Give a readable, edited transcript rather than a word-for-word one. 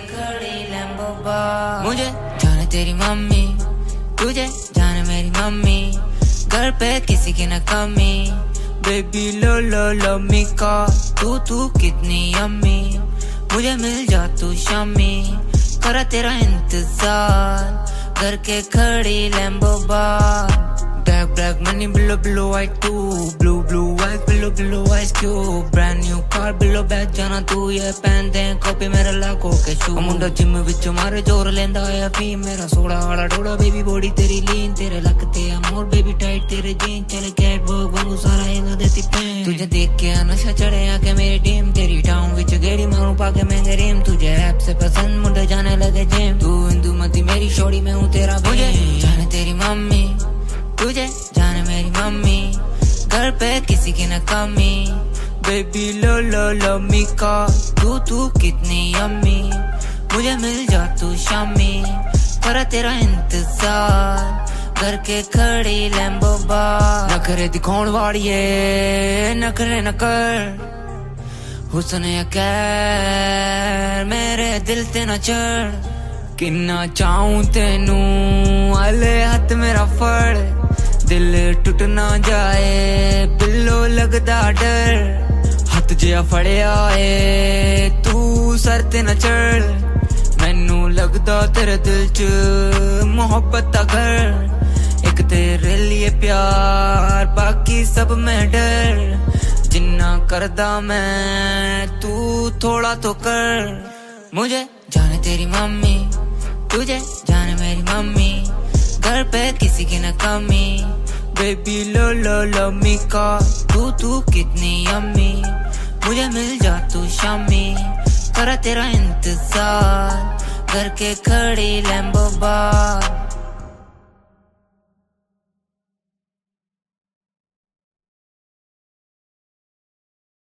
खड़ी लैम्बो बार। मुझे जाने तेरी मम्मी, तुझे जाने मेरी मम्मी, घर पे किसी की न कमी। बेबी लो मी का तू कितनी यम्मी, मुझे मिल जा तू शामी, करा तेरा इंतजार घर के खड़ी लैम्बो बार। Black money below white too, blue eyes below eyes cube, brand new car below back जाना तू ये पहनते हैं कॉपी मेरा लाखों के शू। मुंडा जिम विच मारे जोर लेंदा है फीम, मेरा सोड़ा वाला डोड़ा बेबी बॉडी तेरी लीन, तेरे लगते हैं मोर बेबी टाइट तेरे जीन, चले कैट वर्क वांगू सारा हिला देती पेन। तुझे देख के नशा चढ़े आके मेरी टीम, तेरी टाउन विच गेड़ी मारूं पाके महंगे रिम, तुझे ऐप से पसंद मुंडे जाने लगे जिम, तू हिंदू मती मेरी शोरी में हूँ तेरा भीम। मुझे जाने तेरी मम्मी, तुझे जाने मेरी मम्मी, घर पे किसी की न कमी। बेबी लो मी का तू कितनी यम्मी, मुझे मिल जा तू शामी, करा तेरा इंतजार घर के खड़ी लैम्बो बार। नखरे दिखाउण वाली है नखरे न कर, हुस्न अकैर मेरे दिल ते न चढ़, किन्ना चाहूं तेनू आले हथ मेरा फड़, दिल टूट ना जाए बिल्लो लगदा डर, हथ जिया फड़िया है तू सर ते न चढ़, मैनू लगदा तेरे दिल च मोहब्बत दा घर, एक तेरे लिए प्यार बाकी सब में डर, जिन्ना करदा मैं तू थोड़ा तो कर। मुझे जाने तेरी मम्मी, तुझे जाने मेरी मम्मी, घर पे किसी की न कमी। बेबी लो मी का तू कितनी यम्मी, मुझे मिल जा तू शामी, करा तेरा इंतजार घर के खड़ी लैम्बो बार।